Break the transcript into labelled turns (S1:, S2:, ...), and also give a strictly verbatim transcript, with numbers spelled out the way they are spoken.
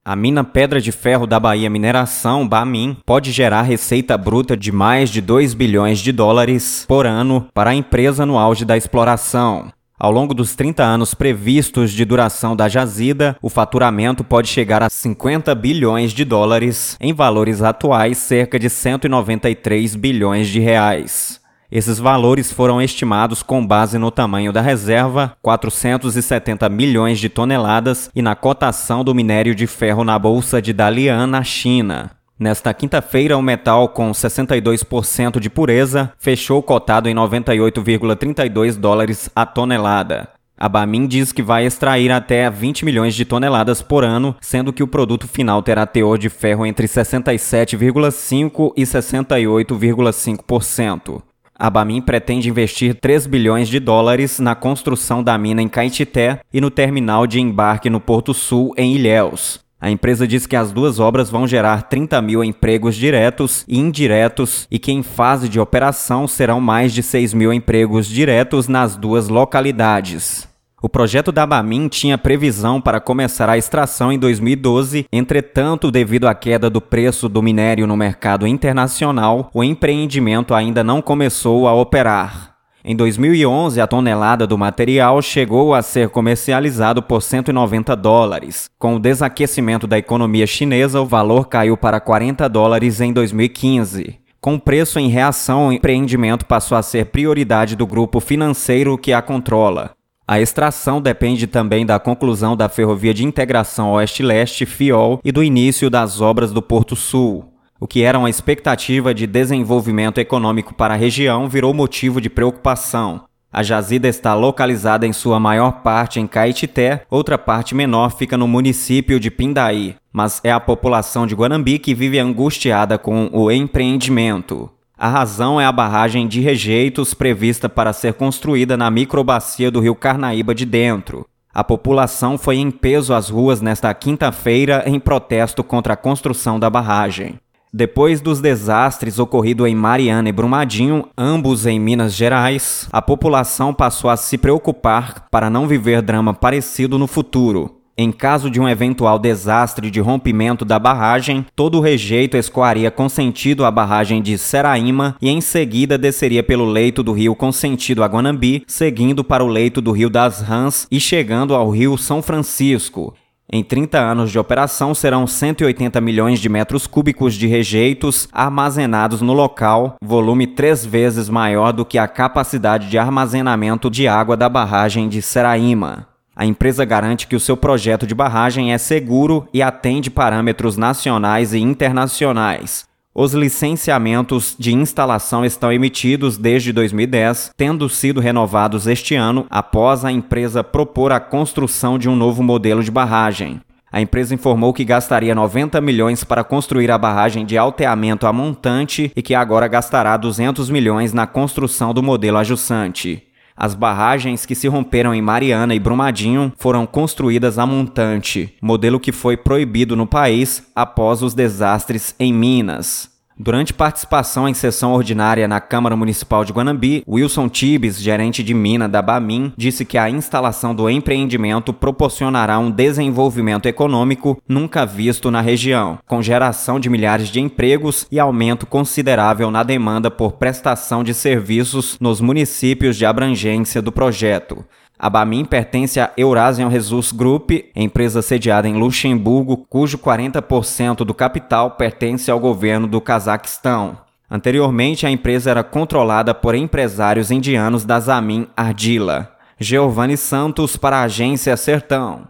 S1: A mina Pedra de Ferro da Bahia Mineração, Bamin, pode gerar receita bruta de mais de dois bilhões de dólares por ano para a empresa no auge da exploração. Ao longo dos trinta anos previstos de duração da jazida, o faturamento pode chegar a cinquenta bilhões de dólares, em valores atuais cerca de cento e noventa e três bilhões de reais. Esses valores foram estimados com base no tamanho da reserva, quatrocentos e setenta milhões de toneladas, e na cotação do minério de ferro na bolsa de Dalian, na China. Nesta quinta-feira, o metal com sessenta e dois por cento de pureza fechou cotado em noventa e oito vírgula trinta e dois dólares a tonelada. A Bamin diz que vai extrair até vinte milhões de toneladas por ano, sendo que o produto final terá teor de ferro entre sessenta e sete vírgula cinco por cento e sessenta e oito vírgula cinco por cento. A Bamin pretende investir três bilhões de dólares na construção da mina em Caetité e no terminal de embarque no Porto Sul, em Ilhéus. A empresa diz que as duas obras vão gerar trinta mil empregos diretos e indiretos e que em fase de operação serão mais de seis mil empregos diretos nas duas localidades. O projeto da Bamin tinha previsão para começar a extração em dois mil e doze, entretanto, devido à queda do preço do minério no mercado internacional, o empreendimento ainda não começou a operar. Em dois mil e onze, a tonelada do material chegou a ser comercializado por cento e noventa dólares. Com o desaquecimento da economia chinesa, o valor caiu para quarenta dólares em dois mil e quinze. Com o preço em reação, o empreendimento passou a ser prioridade do grupo financeiro que a controla. A extração depende também da conclusão da Ferrovia de Integração Oeste-Leste, FIOL, e do início das obras do Porto Sul. O que era uma expectativa de desenvolvimento econômico para a região virou motivo de preocupação. A jazida está localizada em sua maior parte em Caetité, outra parte menor fica no município de Pindaí, mas é a população de Guanambi que vive angustiada com o empreendimento. A razão é a barragem de rejeitos prevista para ser construída na microbacia do rio Carnaíba de Dentro. A população foi em peso às ruas nesta quinta-feira em protesto contra a construção da barragem. Depois dos desastres ocorridos em Mariana e Brumadinho, ambos em Minas Gerais, a população passou a se preocupar para não viver drama parecido no futuro. Em caso de um eventual desastre de rompimento da barragem, todo o rejeito escoaria com sentido à barragem de Seraíma e em seguida desceria pelo leito do rio com sentido a Guanambi, seguindo para o leito do rio das Rãs e chegando ao rio São Francisco. Em trinta anos de operação, serão cento e oitenta milhões de metros cúbicos de rejeitos armazenados no local, volume três vezes maior do que a capacidade de armazenamento de água da barragem de Seraíma. A empresa garante que o seu projeto de barragem é seguro e atende parâmetros nacionais e internacionais. Os licenciamentos de instalação estão emitidos desde dois mil e dez, tendo sido renovados este ano após a empresa propor a construção de um novo modelo de barragem. A empresa informou que gastaria noventa milhões para construir a barragem de alteamento a montante e que agora gastará duzentos milhões na construção do modelo ajussante. As barragens que se romperam em Mariana e Brumadinho foram construídas a montante, modelo que foi proibido no país após os desastres em Minas. Durante participação em sessão ordinária na Câmara Municipal de Guanambi, Wilson Tibes, gerente de mina da Bamin, disse que a instalação do empreendimento proporcionará um desenvolvimento econômico nunca visto na região, com geração de milhares de empregos e aumento considerável na demanda por prestação de serviços nos municípios de abrangência do projeto. A Bamin pertence à Eurasian Resource Group, empresa sediada em Luxemburgo, cujo quarenta por cento do capital pertence ao governo do Cazaquistão. Anteriormente, a empresa era controlada por empresários indianos da Zamin Ardila. Giovanni Santos para a Agência Sertão.